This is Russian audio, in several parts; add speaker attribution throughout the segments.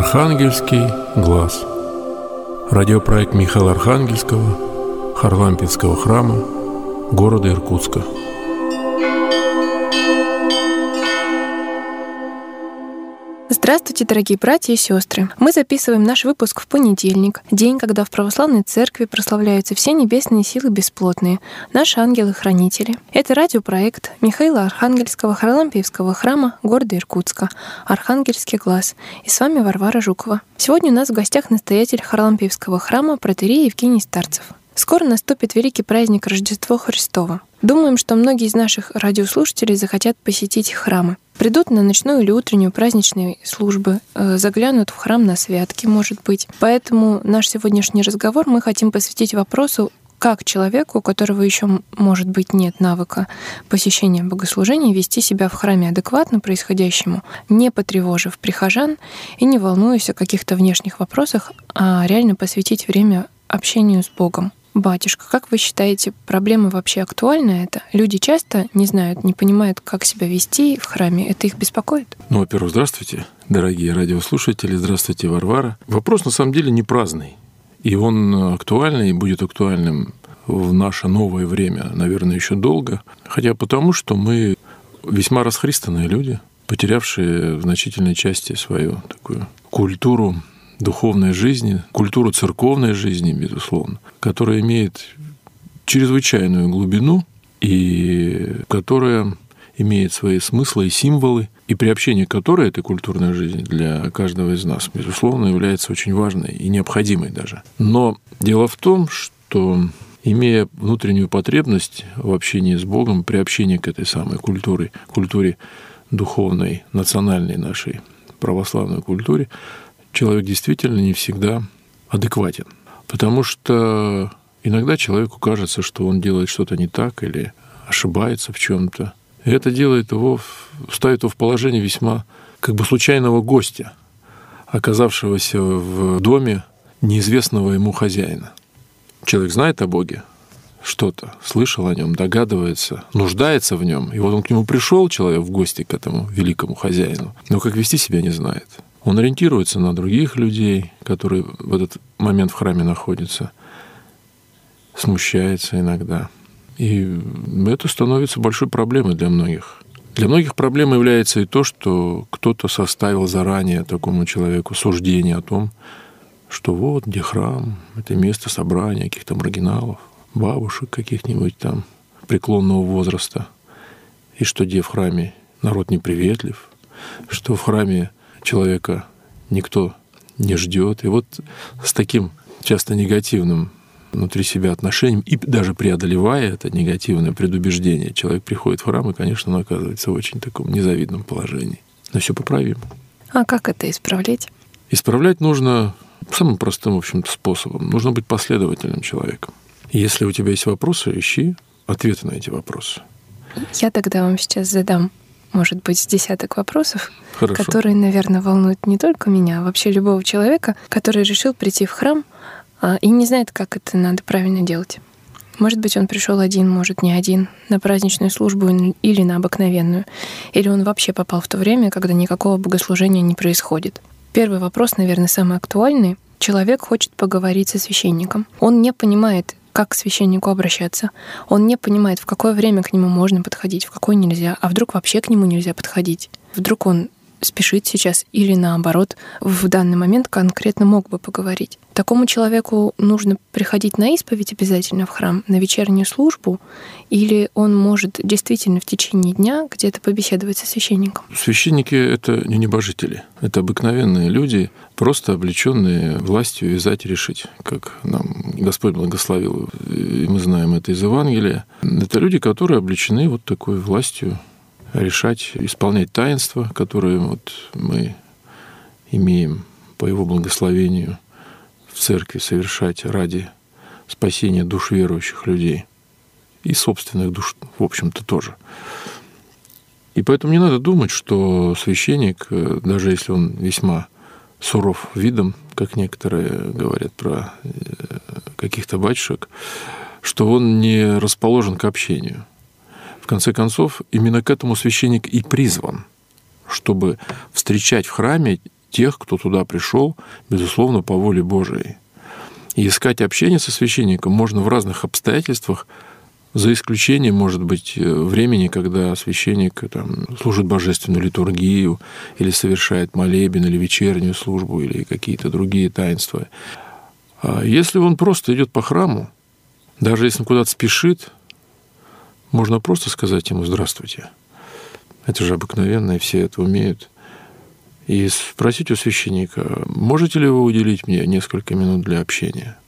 Speaker 1: Архангельский глаз. Радиопроект Михаила Архангельского, Харлампинского храма, города Иркутска.
Speaker 2: Здравствуйте, дорогие братья и сестры! Мы записываем наш выпуск в понедельник, день, когда в православной церкви прославляются все небесные силы бесплотные, наши ангелы-хранители. Это радиопроект Михаила Архангельского Харлампиевского храма города Иркутска, Архангельский глаз. И с вами Варвара Жукова. Сегодня у нас в гостях настоятель Харлампиевского храма протоиерей Евгений Старцев. Скоро наступит великий праздник Рождества Христова. Думаем, что многие из наших радиослушателей захотят посетить храмы. Придут на ночную или утреннюю праздничные службы, заглянут в храм на святки, может быть. Поэтому наш сегодняшний разговор мы хотим посвятить вопросу, как человеку, у которого еще, может быть, нет навыка посещения богослужений, вести себя в храме адекватно происходящему, не потревожив прихожан и не волнуясь о каких-то внешних вопросах, а реально посвятить время общению с Богом. Батюшка, как вы считаете, проблема вообще актуальна это? Люди часто не знают, не понимают, как себя вести в храме. Это их беспокоит?
Speaker 1: Во-первых, здравствуйте, дорогие радиослушатели, здравствуйте, Варвара. Вопрос на самом деле не праздный. И он актуальный, и будет актуальным в наше новое время, наверное, еще долго. Хотя потому, что мы весьма расхристанные люди, потерявшие в значительной части свою такую культуру духовной жизни, культуру церковной жизни, безусловно, которая имеет чрезвычайную глубину и которая имеет свои смыслы и символы, и приобщение которой этой культурной жизни для каждого из нас, безусловно, является очень важной и необходимой даже. Но дело в том, что, имея внутреннюю потребность в общении с Богом, приобщение к этой самой культуре духовной, национальной нашей православной культуре, человек действительно не всегда адекватен. Потому что иногда человеку кажется, что он делает что-то не так или ошибается в чем-то. И это ставит его в положение весьма случайного гостя, оказавшегося в доме неизвестного ему хозяина. Человек знает о Боге что-то, слышал о нем, догадывается, нуждается в нем. И вот он к нему пришел, человек, в гости к этому великому хозяину, но как вести себя не знает. Он ориентируется на других людей, которые в этот момент в храме находятся, смущается иногда. И это становится большой проблемой для многих. Для многих проблемой является и то, что кто-то составил заранее такому человеку суждение о том, что вот где храм, это место собрания каких-то маргиналов, бабушек каких-нибудь там преклонного возраста, и что где в храме народ неприветлив, что в храме человека никто не ждет. И вот с таким часто негативным внутри себя отношением, и даже преодолевая это негативное предубеждение, человек приходит в храм, и, конечно, он оказывается в очень таком незавидном положении. Но все поправимо.
Speaker 2: А как это исправлять?
Speaker 1: Исправлять нужно самым простым, в общем-то, способом. Нужно быть последовательным человеком. И если у тебя есть вопросы, ищи ответы на эти вопросы.
Speaker 2: Я тогда вам сейчас задам, может быть, с десяток вопросов,
Speaker 1: Хорошо.
Speaker 2: Которые, наверное, волнуют не только меня, а вообще любого человека, который решил прийти в храм и не знает, как это надо правильно делать. Может быть, он пришел один, может, не один, на праздничную службу или на обыкновенную. Или он вообще попал в то время, когда никакого богослужения не происходит. Первый вопрос, наверное, самый актуальный. Человек хочет поговорить со священником. Он не понимает, как к священнику обращаться. Он не понимает, в какое время к нему можно подходить, в какое нельзя, а вдруг вообще к нему нельзя подходить. Вдруг он спешит сейчас или, наоборот, в данный момент конкретно мог бы поговорить. Такому человеку нужно приходить на исповедь обязательно в храм, на вечернюю службу, или он может действительно в течение дня где-то побеседовать со священником?
Speaker 1: Священники — это не небожители, это обыкновенные люди, просто облеченные властью вязать и решить, как нам Господь благословил, и мы знаем это из Евангелия. Это люди, которые облечены вот такой властью решать, исполнять таинства, которые мы имеем по Его благословению в церкви совершать ради спасения душ верующих людей и собственных душ, в общем-то, тоже. И поэтому не надо думать, что священник, даже если он весьма суров видом, как некоторые говорят про каких-то батюшек, что он не расположен к общению. В конце концов, именно к этому священник и призван, чтобы встречать в храме тех, кто туда пришел, безусловно, по воле Божией. И искать общение со священником можно в разных обстоятельствах, за исключением, может быть, времени, когда священник служит божественную литургию или совершает молебен, или вечернюю службу, или какие-то другие таинства. А если он просто идет по храму, даже если он куда-то спешит, можно просто сказать ему «здравствуйте». Это же обыкновенно, и все это умеют. И спросить у священника: можете ли вы уделить мне несколько минут для общения?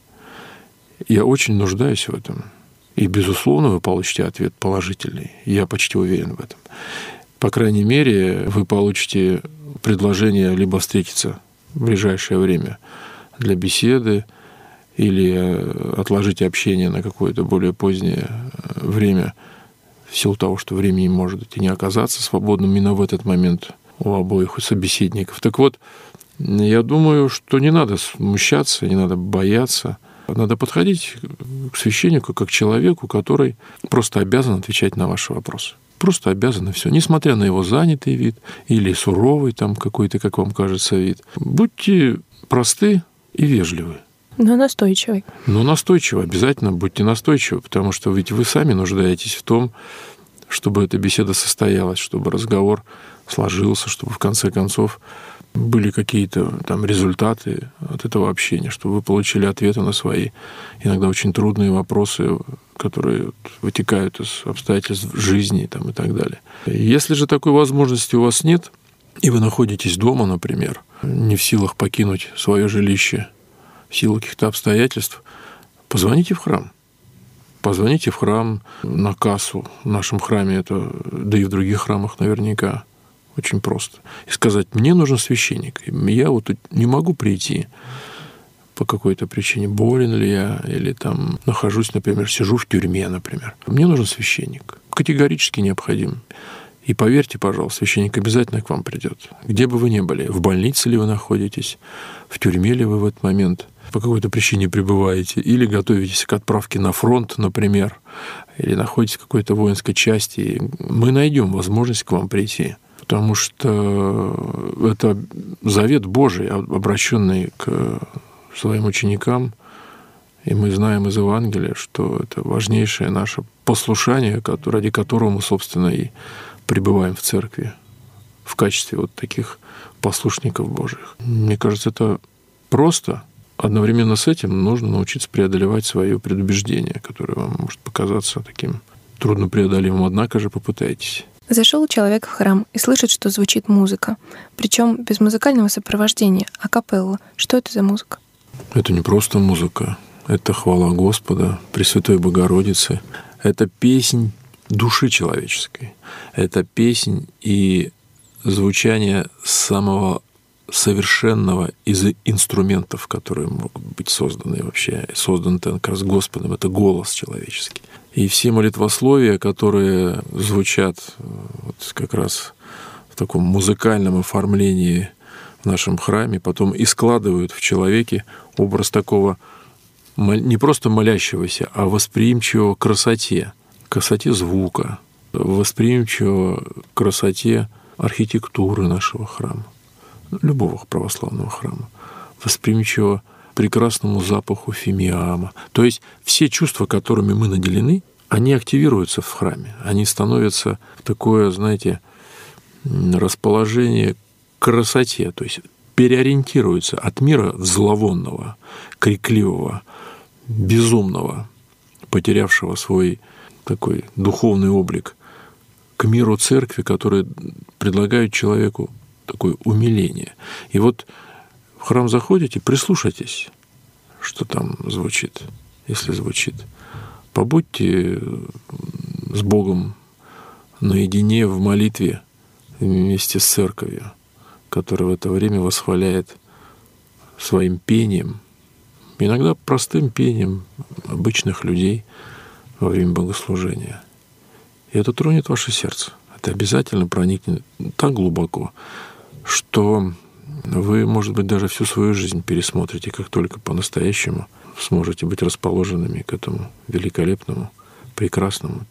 Speaker 1: Я очень нуждаюсь в этом. И, безусловно, вы получите ответ положительный. Я почти уверен в этом. По крайней мере, вы получите предложение либо встретиться в ближайшее время для беседы, или отложить общение на какое-то более позднее время, в силу того, что времени может и не оказаться свободным именно в этот момент у обоих собеседников. Так вот, я думаю, что не надо смущаться, не надо бояться. Надо подходить к священнику как к человеку, который просто обязан отвечать на ваши вопросы. Просто обязан, и все. Несмотря на его занятый вид или суровый какой-то, как вам кажется, вид. Будьте просты и вежливы.
Speaker 2: Но настойчивый.
Speaker 1: Но настойчивы, обязательно будьте настойчивы, потому что ведь вы сами нуждаетесь в том, чтобы эта беседа состоялась, чтобы разговор сложился, чтобы в конце концов были какие-то результаты от этого общения, чтобы вы получили ответы на свои иногда очень трудные вопросы, которые вытекают из обстоятельств жизни и так далее. Если же такой возможности у вас нет, и вы находитесь дома, например, не в силах покинуть свое жилище, в силу каких-то обстоятельств, позвоните в храм. Позвоните в храм, на кассу. В нашем храме это, да и в других храмах наверняка, очень просто. И сказать: мне нужен священник. Я тут не могу прийти по какой-то причине. Болен ли я? Или нахожусь, например, сижу в тюрьме, например. Мне нужен священник. Категорически необходим. И поверьте, пожалуйста, священник обязательно к вам придет. Где бы вы ни были, в больнице ли вы находитесь, в тюрьме ли вы в этот момент по какой-то причине пребываете, или готовитесь к отправке на фронт, например, или находитесь в какой-то воинской части, мы найдем возможность к вам прийти. Потому что это завет Божий, обращенный к своим ученикам, и мы знаем из Евангелия, что это важнейшее наше послушание, ради которого мы, собственно, и пребываем в церкви в качестве таких послушников Божьих. Мне кажется, это просто. Одновременно с этим нужно научиться преодолевать свое предубеждение, которое вам может показаться таким труднопреодолимым, однако же попытайтесь.
Speaker 2: Зашел человек в храм и слышит, что звучит музыка, причем без музыкального сопровождения, акапелла. Что это за музыка?
Speaker 1: Это не просто музыка, это хвала Господа, Пресвятой Богородицы, это песнь души человеческой, это песнь и звучание самого совершенного из инструментов, которые могут быть созданы вообще, созданы как раз Господом, это голос человеческий. И все молитвословия, которые звучат как раз в таком музыкальном оформлении в нашем храме, потом и складывают в человеке образ такого не просто молящегося, а восприимчивого к красоте звука, восприимчивого к красоте архитектуры нашего храма, любого православного храма, восприимчивого прекрасному запаху фимиама. То есть все чувства, которыми мы наделены, они активируются в храме, они становятся в такое, расположение к красоте, то есть переориентируются от мира зловонного, крикливого, безумного, потерявшего свой такой духовный облик, к миру церкви, который предлагает человеку такое умиление. И в храм заходите, прислушайтесь, что там звучит, если звучит. Побудьте с Богом наедине в молитве вместе с церковью, которая в это время восхваляет своим пением, иногда простым пением обычных людей во время богослужения. И это тронет ваше сердце. Это обязательно проникнет так глубоко, что вы, может быть, даже всю свою жизнь пересмотрите, как только по-настоящему сможете быть расположенными к этому великолепному, прекрасному,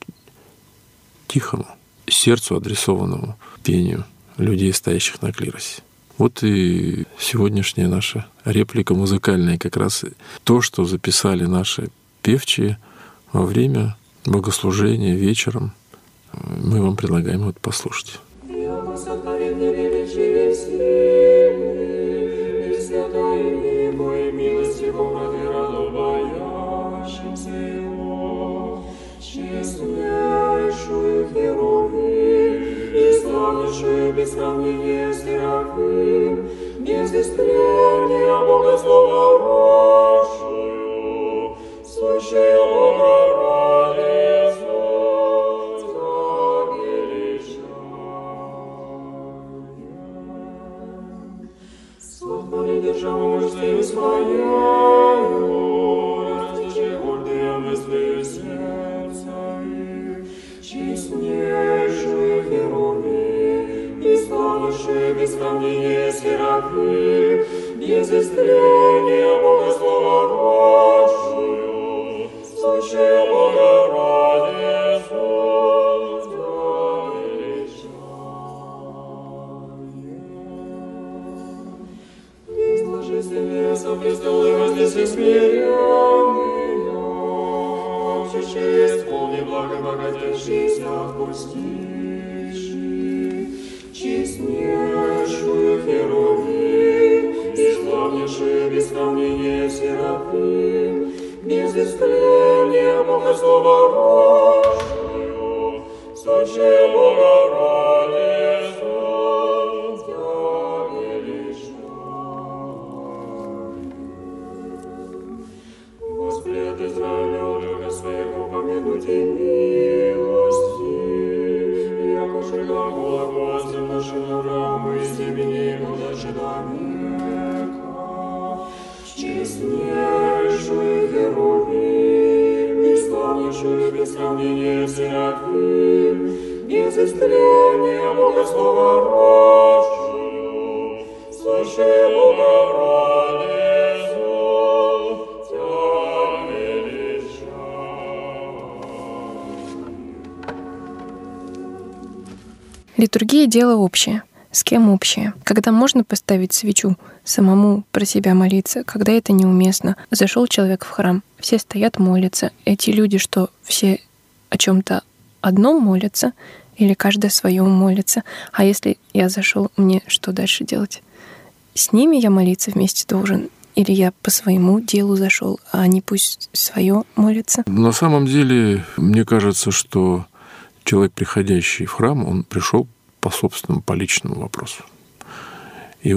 Speaker 1: тихому, сердцу адресованному пению людей, стоящих на клиросе. Вот и сегодняшняя наша реплика музыкальная как раз то, что записали наши певчие во время богослужения вечером. Мы вам предлагаем вот послушать.
Speaker 3: Без сравнения с Серафим, без истления богословорожию, слышал Богородицу, величая. Сотвори державу мужскую своею, растичи гордые мысли сердца их, честнейшую Херувим, без сравнения Серафим, без истления богословорожию, слышал Богородицу, величая. Изложи себе со престолы вознеси смиренные, общее исполни благо богатейшийся отпустивший, честнейшую Херувим, и славнейшую без сравнения Серафим, без истления богословорожию, слышал Богородицу, величая. Господи, от Израиля, друга своего, помянуть и милости, яко же глагола Господь нашего Авраама из темени подальше до века, честнейшую Херувим, и славнейшую без сравнения Серафим, без истления богословорожию, слышал Богородицу, Тя величая.
Speaker 2: Литургия – дело общее. С кем общее? Когда можно поставить свечу, самому про себя молиться, когда это неуместно. Зашел человек в храм, все стоят, молятся. Эти люди, что все о чем-то одном молятся, или каждый о своем молится. А если я зашел, мне что дальше делать? С ними я молиться вместе должен? Или я по своему делу зашел, а они пусть свое молятся?
Speaker 1: На самом деле, мне кажется, что человек, приходящий в храм, он пришел по собственному, по личному вопросу. И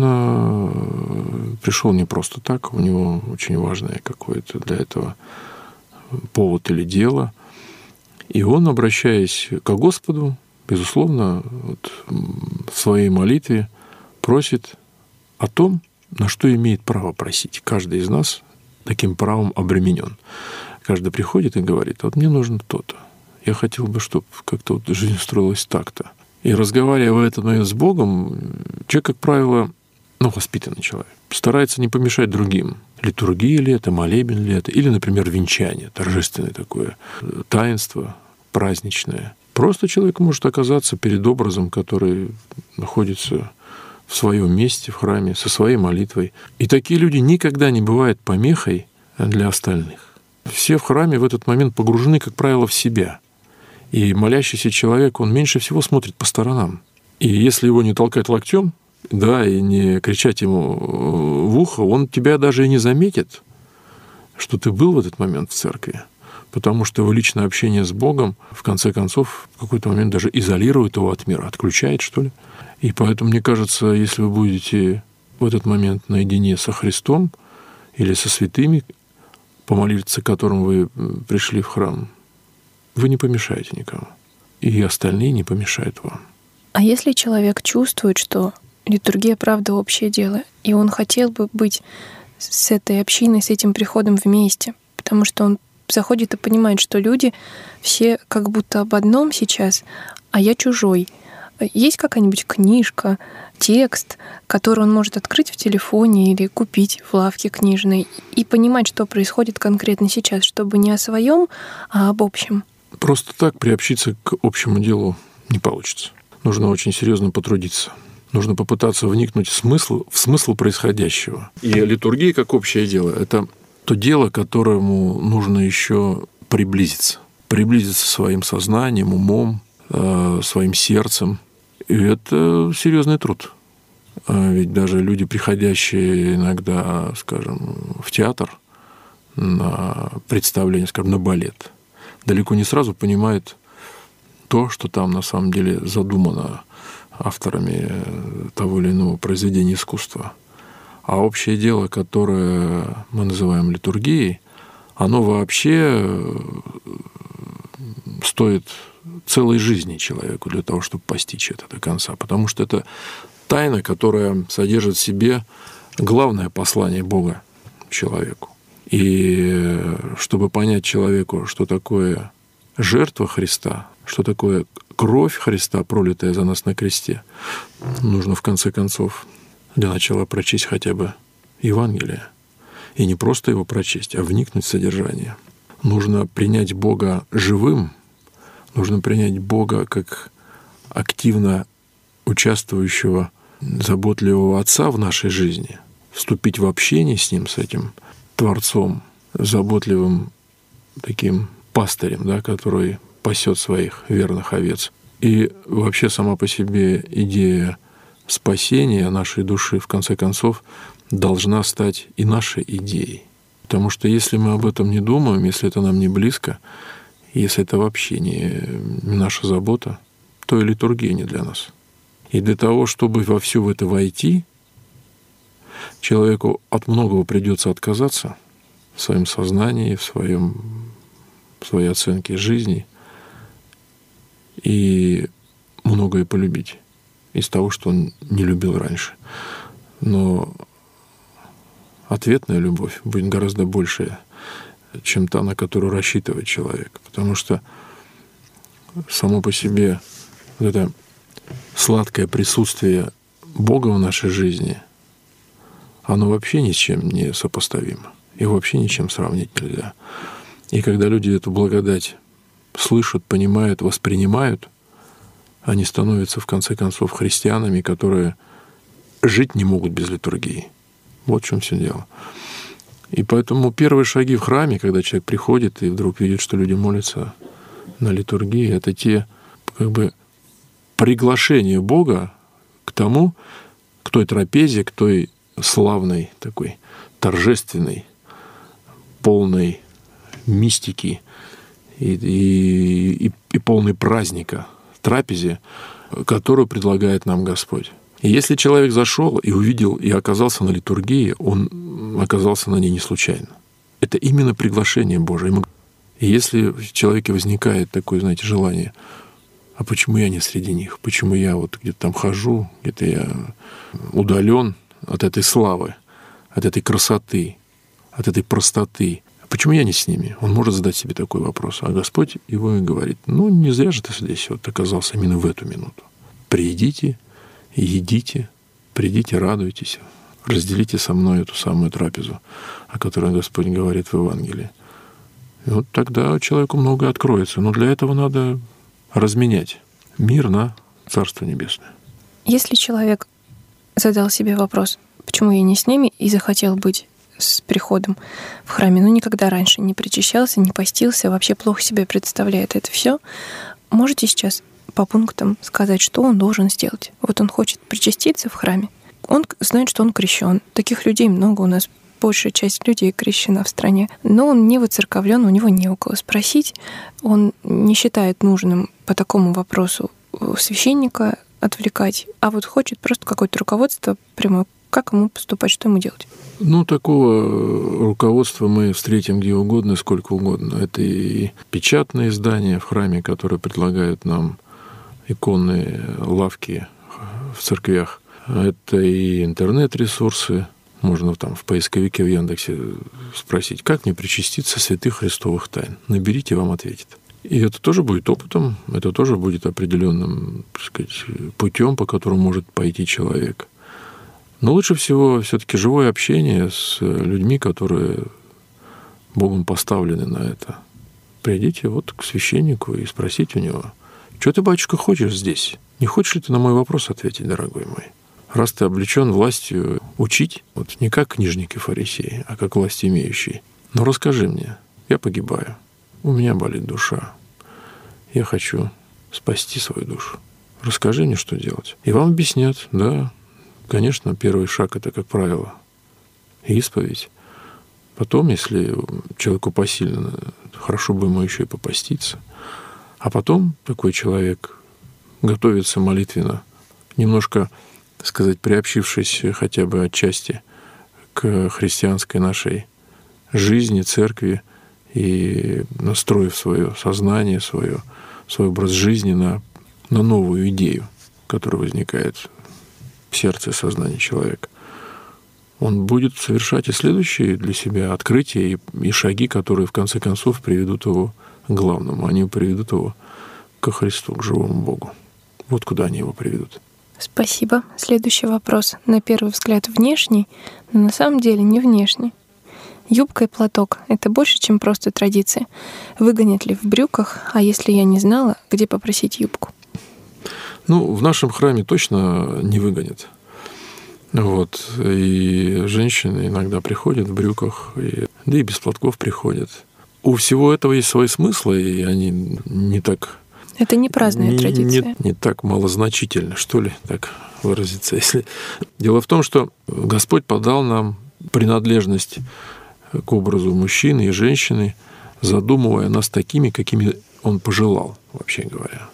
Speaker 1: он пришел не просто так, у него очень важное какое-то для этого повод или дело. И он, обращаясь к Господу, безусловно, вот в своей молитве просит о том, на что имеет право просить. Каждый из нас таким правом обременен. Каждый приходит и говорит: вот мне нужно то-то. Я хотел бы, чтобы как-то вот жизнь строилась так-то. И разговаривая в этот момент с Богом, человек, как правило, воспитанный человек, старается не помешать другим. Литургия ли это, молебен ли это, или, например, венчание, торжественное такое таинство, праздничное. Просто человек может оказаться перед образом, который находится в своем месте, в храме, со своей молитвой. И такие люди никогда не бывают помехой для остальных. Все в храме в этот момент погружены, как правило, в себя. И молящийся человек, он меньше всего смотрит по сторонам. И если его не толкать локтем, да, и не кричать ему в ухо, он тебя даже и не заметит, что ты был в этот момент в церкви. Потому что его личное общение с Богом, в конце концов, в какой-то момент даже изолирует его от мира, отключает, что ли. И поэтому, мне кажется, если вы будете в этот момент наедине со Христом или со святыми, помолиться которым вы пришли в храм, вы не помешаете никому. И остальные не помешают вам.
Speaker 2: А если человек чувствует, что литургия, правда, общее дело, и он хотел бы быть с этой общиной, с этим приходом вместе, потому что он заходит и понимает, что люди все как будто об одном сейчас, а я чужой. Есть какая-нибудь книжка, текст, который он может открыть в телефоне или купить в лавке книжной и понимать, что происходит конкретно сейчас, чтобы не о своем, а об общем?
Speaker 1: Просто так приобщиться к общему делу не получится. Нужно очень серьезно потрудиться. Нужно попытаться вникнуть в смысл происходящего. И литургия, как общее дело, это то дело, к которому нужно еще приблизиться. Приблизиться своим сознанием, умом, своим сердцем. И это серьезный труд. Ведь даже люди, приходящие иногда, скажем, в театр на представление, скажем, на балет, далеко не сразу понимают то, что там на самом деле задумано авторами того или иного произведения искусства. А общее дело, которое мы называем литургией, оно вообще стоит целой жизни человеку для того, чтобы постичь это до конца. Потому что это тайна, которая содержит в себе главное послание Бога человеку. И чтобы понять человеку, что такое жертва Христа, что такое кровь Христа, пролитая за нас на кресте, нужно в конце концов для начала прочесть хотя бы Евангелие. И не просто его прочесть, а вникнуть в содержание. Нужно принять Бога живым, нужно принять Бога как активно участвующего, заботливого Отца в нашей жизни, вступить в общение с Ним, с этим Творцом, заботливым таким пастырем, да, который пасет своих верных овец. И вообще сама по себе идея спасения нашей души, в конце концов, должна стать и нашей идеей. Потому что если мы об этом не думаем, если это нам не близко, если это вообще не наша забота, то и литургия не для нас. И для того, чтобы во все в это войти, человеку от многого придется отказаться в своем сознании, в своей оценке жизни, и многое полюбить из того, что он не любил раньше. Но ответная любовь будет гораздо большая, чем та, на которую рассчитывает человек. Потому что само по себе вот это сладкое присутствие Бога в нашей жизни, оно вообще ни с чем не сопоставимо. Его вообще ничем сравнить нельзя. И когда люди эту благодать слышат, понимают, воспринимают, они становятся, в конце концов, христианами, которые жить не могут без литургии. Вот в чем все дело. И поэтому первые шаги в храме, когда человек приходит и вдруг видит, что люди молятся на литургии, это те приглашения Бога к тому, к той трапезе, к той славной, такой торжественной, полной мистики и полной праздника трапезе, которую предлагает нам Господь. И если человек зашел и увидел, и оказался на литургии, он оказался на ней не случайно. Это именно приглашение Божие. И если в человеке возникает такое, знаете, желание, а почему я не среди них? Почему я вот где-то там хожу, где-то я удален от этой славы, от этой красоты, от этой простоты? Почему я не с ними? Он может задать себе такой вопрос. А Господь его и говорит, не зря же ты здесь вот оказался именно в эту минуту. Придите, едите, придите, радуйтесь, разделите со мной эту самую трапезу, о которой Господь говорит в Евангелии. И вот тогда человеку многое откроется. Но для этого надо разменять мир на Царство Небесное.
Speaker 2: Если человек задал себе вопрос, почему я не с ними, и захотел быть с приходом в храме, никогда раньше не причащался, не постился, вообще плохо себе представляет это все, можете сейчас по пунктам сказать, что он должен сделать? Вот он хочет причаститься в храме, он знает, что он крещен. Таких людей много у нас, большая часть людей крещена в стране, но он не воцерковлен, у него не у кого спросить, он не считает нужным по такому вопросу священника отвлекать, а вот хочет просто какое-то руководство прямое, как ему поступать, что ему делать.
Speaker 1: Такого руководства мы встретим где угодно, сколько угодно. Это и печатные издания в храме, которые предлагают нам иконные лавки в церквях. Это и интернет-ресурсы. Можно там в поисковике в Яндексе спросить, как мне причаститься святых христовых тайн. Наберите, вам ответит. И это тоже будет опытом, это тоже будет определенным, так сказать, путем, по которому может пойти человек. Но лучше всего все-таки живое общение с людьми, которые Богом поставлены на это. Придите вот к священнику и спросите у него, что ты, батюшка, хочешь здесь? Не хочешь ли ты на мой вопрос ответить, дорогой мой? раз ты облечен властью учить, вот не как книжники фарисеи, а как власть имеющий, но расскажи мне, я погибаю, у меня болит душа, я хочу спасти свою душу. Расскажи мне, что делать. И вам объяснят, да, конечно, первый шаг – это, как правило, исповедь. Потом, если человеку посильно, хорошо бы ему еще и попаститься. А потом такой человек готовится молитвенно, немножко, так сказать, приобщившись хотя бы отчасти к христианской нашей жизни, церкви, и настроив свое сознание, свой образ жизни на новую идею, которая возникает в сердце и сознании человека, он будет совершать и следующие для себя открытия и шаги, которые в конце концов приведут его к главному. Они приведут его ко Христу, к живому Богу. Вот куда они его приведут.
Speaker 2: Спасибо. Следующий вопрос. На первый взгляд внешний, но на самом деле не внешний. Юбка и платок — это больше, чем просто традиция. Выгонят ли в брюках, а если я не знала, где попросить юбку?
Speaker 1: Ну, в нашем храме точно не выгонят. Вот. И женщины иногда приходят в брюках, да и без платков приходят. У всего этого есть свои смыслы, и они не так...
Speaker 2: Это не праздная традиция.
Speaker 1: Не так малозначительно, что ли, так выразиться. Дело в том, что Господь подал нам принадлежность к образу мужчины и женщины, задумывая нас такими, какими Он пожелал, вообще говоря.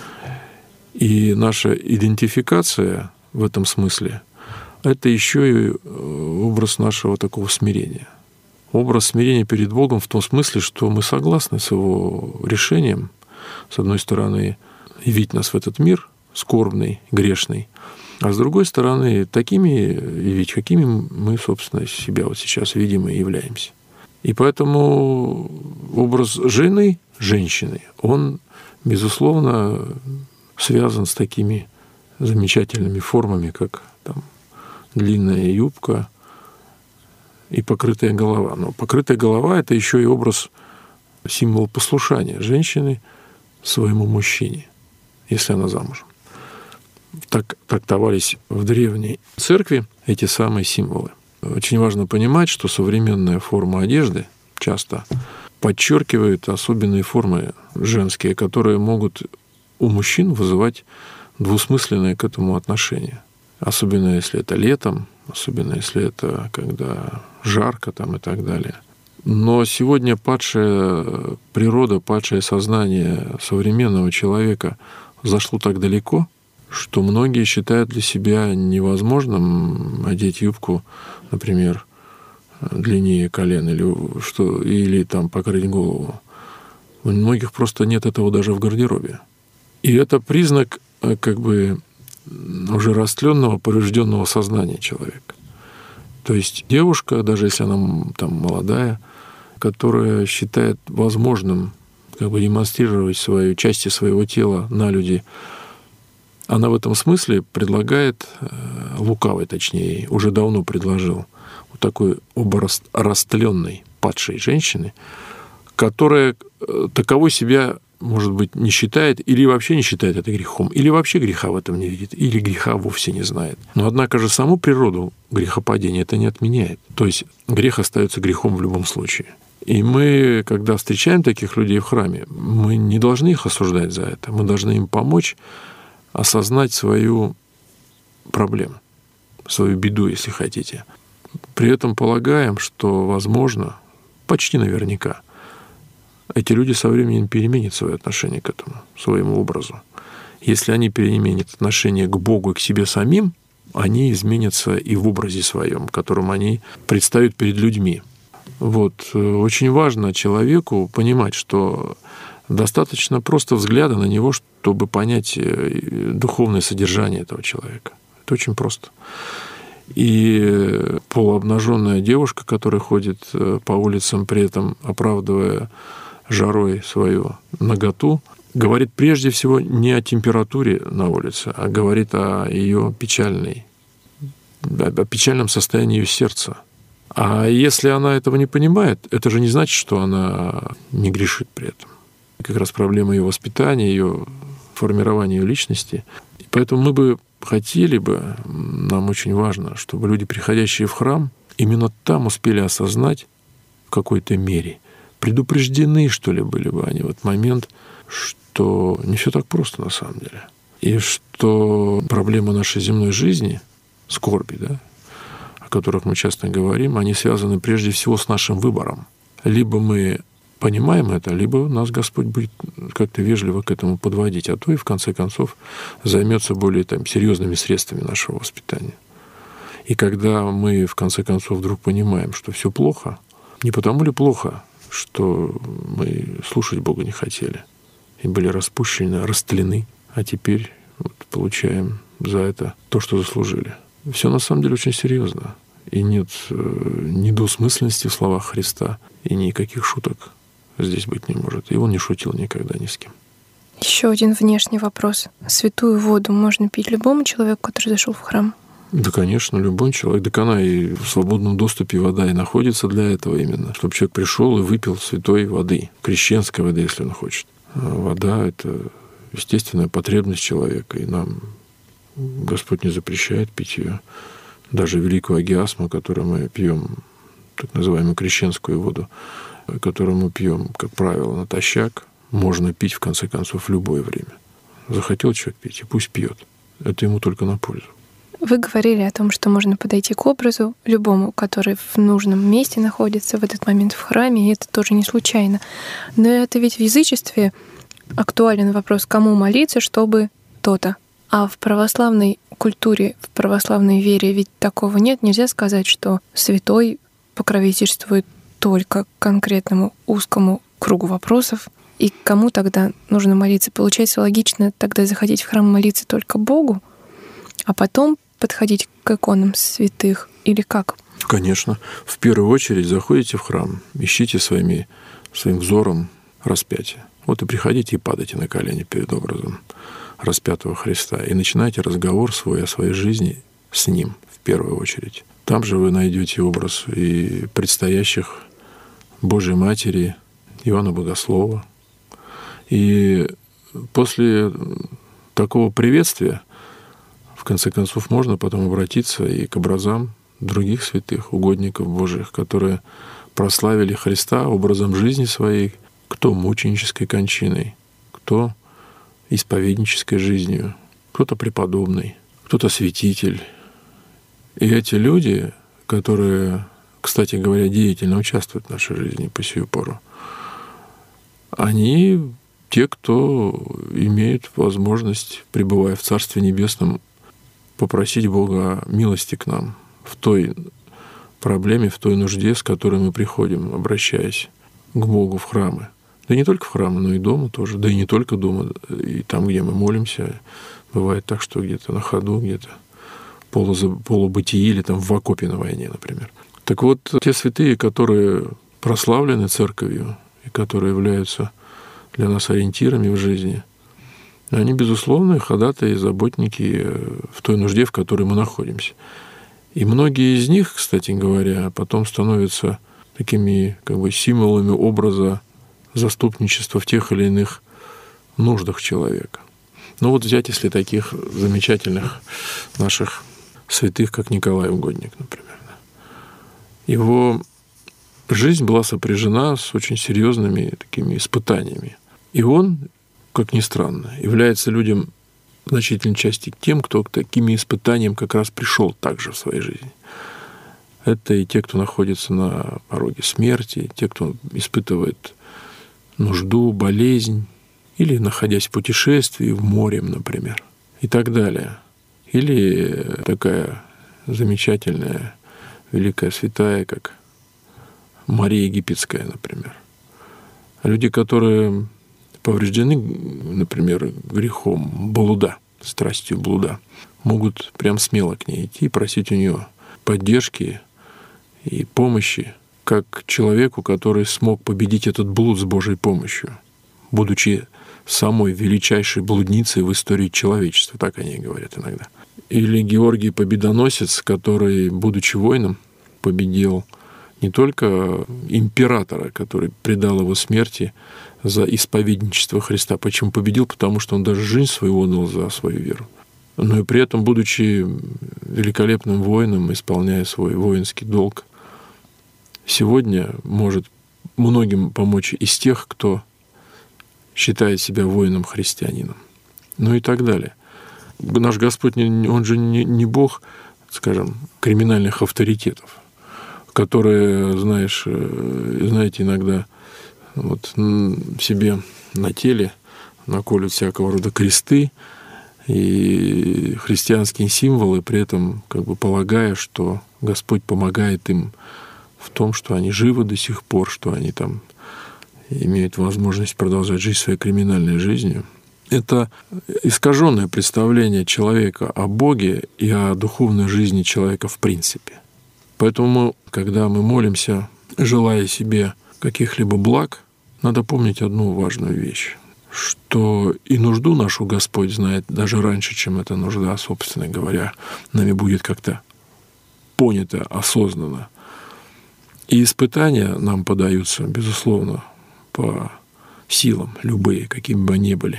Speaker 1: И наша идентификация в этом смысле – это еще и образ нашего такого смирения. Образ смирения перед Богом в том смысле, что мы согласны с Его решением, с одной стороны, явить нас в этот мир скорбный, грешный, а с другой стороны, такими явить, какими мы, собственно, себя вот сейчас видим и являемся. И поэтому образ жены, женщины, он, безусловно, связан с такими замечательными формами, как там, длинная юбка и покрытая голова. Но покрытая голова – это еще и образ, символ послушания женщины своему мужчине, если она замужем. Так трактовались в древней церкви эти самые символы. Очень важно понимать, что современная форма одежды часто подчеркивает особенные формы женские, которые могут у мужчин вызывать двусмысленное к этому отношение. Особенно если это летом, особенно если это когда жарко там, и так далее. Но сегодня падшая природа, падшее сознание современного человека зашло так далеко, что многие считают для себя невозможным одеть юбку, например, длиннее колен или там покрыть голову. У многих просто нет этого даже в гардеробе. И это признак как бы уже растленного, поврежденного сознания человека. То есть девушка, даже если она там молодая, которая считает возможным как бы демонстрировать части своего тела на люди, она в этом смысле предлагает, лукавый точнее, уже давно предложил, вот такой образ растленной, падшей женщины, которая таковой себя, может быть, не считает, или вообще не считает это грехом, или вообще греха в этом не видит, или греха вовсе не знает. Но, однако же, саму природу грехопадения это не отменяет. То есть грех остается грехом в любом случае. И мы, когда встречаем таких людей в храме, мы не должны их осуждать за это. Мы должны им помочь осознать свою проблему, свою беду, если хотите. При этом полагаем, что, возможно, почти наверняка, эти люди со временем переменят свое отношение к этому, своему образу. Если они переменят отношение к Богу и к себе самим, они изменятся и в образе своем, которым они предстают перед людьми. Вот. Очень важно человеку понимать, что достаточно просто взгляда на него, чтобы понять духовное содержание этого человека. Это очень просто. И полуобнаженная девушка, которая ходит по улицам, при этом оправдывая жарой свою наготу, говорит прежде всего не о температуре на улице, а говорит о ее печальном состоянии ее сердца. А если она этого не понимает, это же не значит, что она не грешит при этом. Как раз проблема ее воспитания, ее формирования ее личности. И поэтому мы бы хотели бы, нам очень важно, чтобы люди, приходящие в храм, именно там успели осознать в какой-то мере, предупреждены, что ли, были бы они в этот момент, что не все так просто на самом деле. И что проблемы нашей земной жизни, скорби, да, о которых мы часто говорим, они связаны прежде всего с нашим выбором. Либо мы понимаем это, либо нас Господь будет как-то вежливо к этому подводить, а то и в конце концов займется более серьезными средствами нашего воспитания. И когда мы в конце концов вдруг понимаем, что все плохо, не потому ли плохо, что мы слушать Бога не хотели и были распущены, растлены, а теперь получаем за это то, что заслужили. Все на самом деле очень серьезно. И нет недвусмысленности в словах Христа, и никаких шуток здесь быть не может. И он не шутил никогда ни с кем.
Speaker 2: Еще один внешний вопрос. Святую воду можно пить любому человеку, который зашел в храм?
Speaker 1: Да, конечно, любой человек. Так она и в свободном доступе вода и находится для этого именно, чтобы человек пришел и выпил святой воды, крещенской воды, если он хочет. А вода — это естественная потребность человека, и нам Господь не запрещает пить ее. Даже великую агиасму, которую мы пьем, так называемую крещенскую воду, которую мы пьем, как правило, натощак, можно пить, в конце концов, в любое время. Захотел человек пить, и пусть пьет. Это ему только на пользу.
Speaker 2: Вы говорили о том, что можно подойти к образу любому, который в нужном месте находится в этот момент в храме, и это тоже не случайно. Но это ведь в язычестве актуален вопрос, кому молиться, чтобы то-то. А в православной культуре, в православной вере ведь такого нет. Нельзя сказать, что святой покровительствует только конкретному узкому кругу вопросов. И кому тогда нужно молиться? Получается логично тогда заходить в храм молиться только Богу, а потом подходить к иконам святых? Или как?
Speaker 1: Конечно. В первую очередь заходите в храм, ищите своим взором распятие. Вот и приходите и падайте на колени перед образом распятого Христа и начинайте разговор свой о своей жизни с Ним в первую очередь. Там же вы найдете образ и предстоящих Божьей Матери, Иоанна Богослова. И после такого приветствия, в конце концов, можно потом обратиться и к образам других святых, угодников Божьих, которые прославили Христа образом жизни своей, кто мученической кончиной, кто исповеднической жизнью, кто-то преподобный, кто-то святитель. И эти люди, которые, кстати говоря, деятельно участвуют в нашей жизни по сию пору, они те, кто имеет возможность, пребывая в Царстве Небесном, попросить Бога милости к нам в той проблеме, в той нужде, с которой мы приходим, обращаясь к Богу в храмы. Да не только в храмы, но и дома тоже. Да и не только дома, и там, где мы молимся. Бывает так, что где-то на ходу, где-то полубытие или там в окопе на войне, например. Так вот, те святые, которые прославлены Церковью и которые являются для нас ориентирами в жизни, они, безусловно, ходатаи и заботники в той нужде, в которой мы находимся. И многие из них, кстати говоря, потом становятся такими символами образа заступничества в тех или иных нуждах человека. Ну вот взять, если таких замечательных наших святых, как Николай Угодник, например. Его жизнь была сопряжена с очень серьезными такими испытаниями. И он, как ни странно, является людям в значительной части тем, кто к таким испытаниям как раз пришел также в своей жизни. Это и те, кто находится на пороге смерти, те, кто испытывает нужду, болезнь, или находясь в путешествии, в море, например, и так далее. Или такая замечательная, великая святая, как Мария Египетская, например. Люди, которые повреждены, например, грехом блуда, страстью блуда, могут прям смело к ней идти и просить у нее поддержки и помощи, как человеку, который смог победить этот блуд с Божьей помощью, будучи самой величайшей блудницей в истории человечества, так они говорят иногда. Или Георгий Победоносец, который, будучи воином, победил не только императора, который предал его смерти за исповедничество Христа. Почему победил? Потому что он даже жизнь свою отдал за свою веру. но и при этом, будучи великолепным воином, исполняя свой воинский долг, сегодня может многим помочь из тех, кто считает себя воином-христианином. Ну и так далее. Наш Господь, Он же не Бог, скажем, криминальных авторитетов, которые, знаете, иногда вот себе на теле наколют всякого рода кресты и христианские символы, при этом полагая, что Господь помогает им в том, что они живы до сих пор, что они там имеют возможность продолжать жить своей криминальной жизнью. Это искаженное представление человека о Боге и о духовной жизни человека в принципе. Поэтому, когда мы молимся, желая себе каких-либо благ, надо помнить одну важную вещь, что и нужду нашу Господь знает даже раньше, чем эта нужда, собственно говоря, нами будет как-то понята осознанно. И испытания нам подаются, безусловно, по силам, любые, какими бы они были.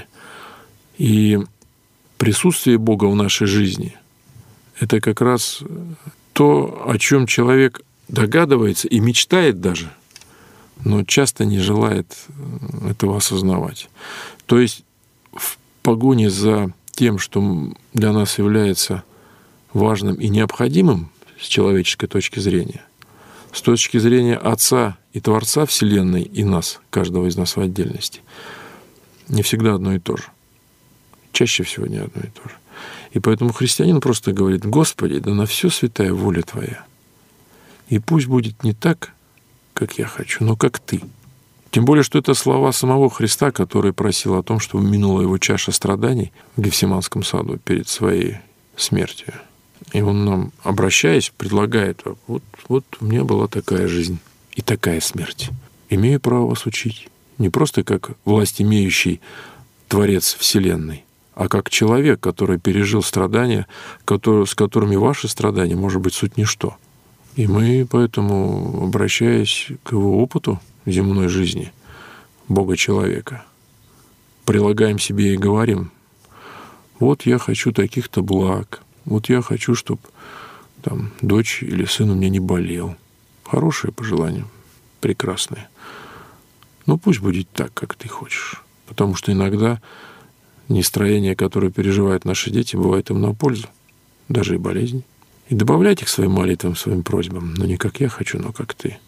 Speaker 1: И присутствие Бога в нашей жизни — это как раз то, о чем человек догадывается и мечтает даже, но часто не желает этого осознавать. То есть в погоне за тем, что для нас является важным и необходимым с человеческой точки зрения, с точки зрения Отца и Творца Вселенной и нас, каждого из нас в отдельности, не всегда одно и то же. Чаще всего не одно и то же. И поэтому христианин просто говорит: «Господи, да на все святая воля Твоя. И пусть будет не так, как я хочу, но как Ты». Тем более, что это слова самого Христа, который просил о том, чтобы минула его чаша страданий в Гефсиманском саду перед своей смертью. И он нам, обращаясь, предлагает: вот у меня была такая жизнь и такая смерть. Имею право вас учить. Не просто как власть имеющий Творец Вселенной, а как человек, который пережил страдания, с которыми ваши страдания, может быть, суть ничто. И мы поэтому, обращаясь к его опыту земной жизни, Бога-человека, прилагаем себе и говорим: вот я хочу таких-то благ, вот я хочу, чтобы там дочь или сын у меня не болел. Хорошие пожелания, прекрасные. Но пусть будет так, как ты хочешь. Потому что иногда нестроение, которое переживают наши дети, бывает им на пользу, даже и болезнь. И добавляйте к своим молитвам, своим просьбам: но не как я хочу, но как ты.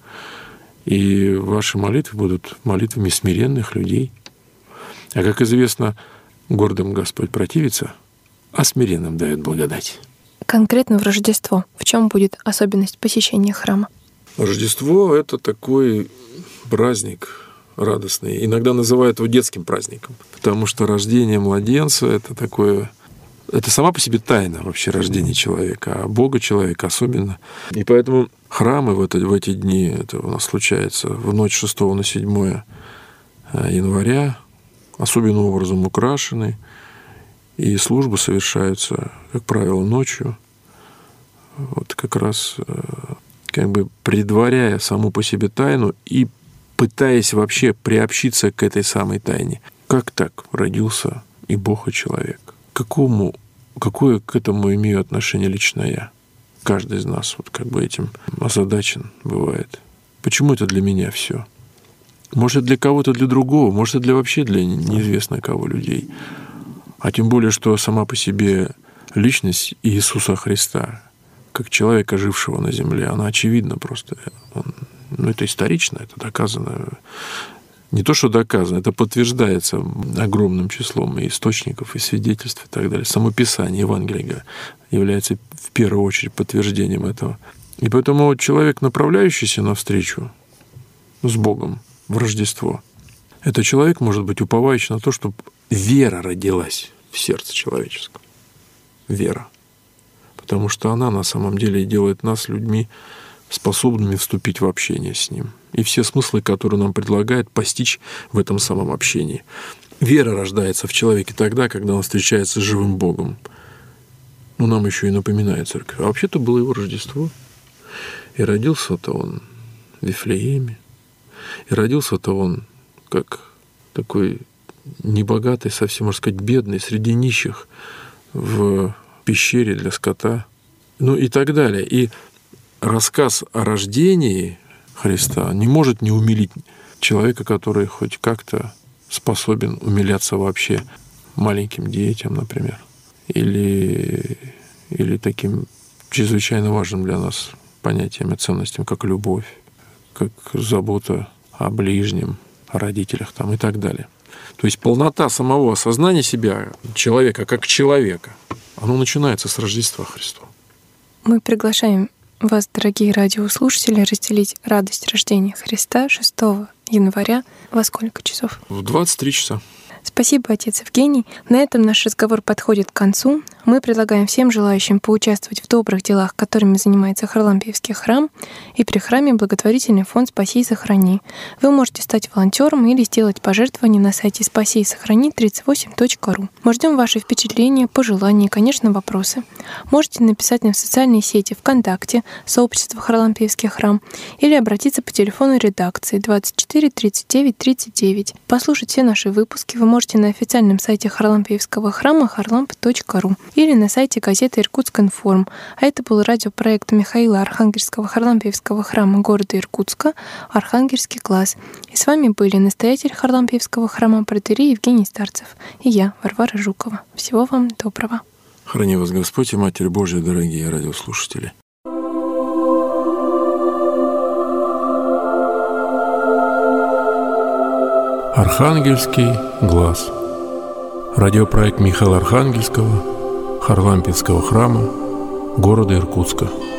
Speaker 1: И ваши молитвы будут молитвами смиренных людей. А как известно, гордым Господь противится, а смиренным дает благодать.
Speaker 2: Конкретно в Рождество в чем будет особенность посещения храма?
Speaker 1: Рождество — это такой праздник радостный. Иногда называют его детским праздником, потому что рождение младенца — это сама по себе тайна вообще рождения человека, а Бога человека особенно. И поэтому храмы в эти дни, это у нас случается в ночь 6 на 7 января, особенным образом украшены, и службы совершаются, как правило, ночью, вот как раз предваряя саму по себе тайну и пытаясь вообще приобщиться к этой самой тайне. Как так родился и Бог, и человек? Какое к этому имею отношение лично я? Каждый из нас этим озадачен бывает. Почему это для меня все? Может, для кого-то, для другого, может, вообще для неизвестно кого людей. А тем более, что сама по себе личность Иисуса Христа, как человека, жившего на земле, она очевидна просто. Это исторично, это доказано. Не то, что доказано, это подтверждается огромным числом и источников, и свидетельств, и так далее. Само Писание, Евангелие является в первую очередь подтверждением этого. И поэтому человек, направляющийся навстречу с Богом в Рождество, этот человек может быть уповающий на то, чтобы вера родилась в сердце человеческом. Вера. Потому что она на самом деле делает нас людьми, способными вступить в общение с Ним. И все смыслы, которые нам предлагает, постичь в этом самом общении. Вера рождается в человеке тогда, когда он встречается с живым Богом. Нам еще и напоминает церковь. А вообще-то было его Рождество. И родился-то он в Вифлееме. И родился-то он как такой небогатый, совсем, можно сказать, бедный, среди нищих, в пещере для скота, ну и так далее. И рассказ о рождении Христа не может не умилить человека, который хоть как-то способен умиляться вообще маленьким детям, например, или таким чрезвычайно важным для нас понятиям и ценностям, как любовь, как забота о ближнем, о родителях там, и так далее. То есть полнота самого осознания себя, человека как человека, оно начинается с Рождества Христова.
Speaker 2: Мы приглашаем вас, дорогие радиослушатели, разделить радость рождения Христа 6 января во сколько часов?
Speaker 1: В 23 часа.
Speaker 2: Спасибо, отец Евгений. На этом наш разговор подходит к концу. Мы предлагаем всем желающим поучаствовать в добрых делах, которыми занимается Харлампиевский храм, и при храме благотворительный фонд «Спаси и сохрани». Вы можете стать волонтером или сделать пожертвование на сайте спаси и сохрани 38.ru. Мы ждем ваши впечатления, пожелания и, конечно, вопросы. Можете написать нам в социальные сети ВКонтакте, сообщество Харлампиевский храм, или обратиться по телефону редакции 24 39 39. Послушать все наши выпуски вы можете на официальном сайте Харлампиевского храма harlamp.ru или на сайте газеты «Иркутск-Информ». А это был радиопроект Михаила Архангельского Харлампиевского храма города Иркутска «Архангельский класс». И с вами были настоятель Харлампиевского храма протоиерей Евгений Старцев и я, Варвара Жукова. Всего вам доброго.
Speaker 1: Храни вас Господь и Матерь Божия, дорогие радиослушатели. Архангельский глаз. Радиопроект Михаила Архангельского Харлампиевского храма города Иркутска.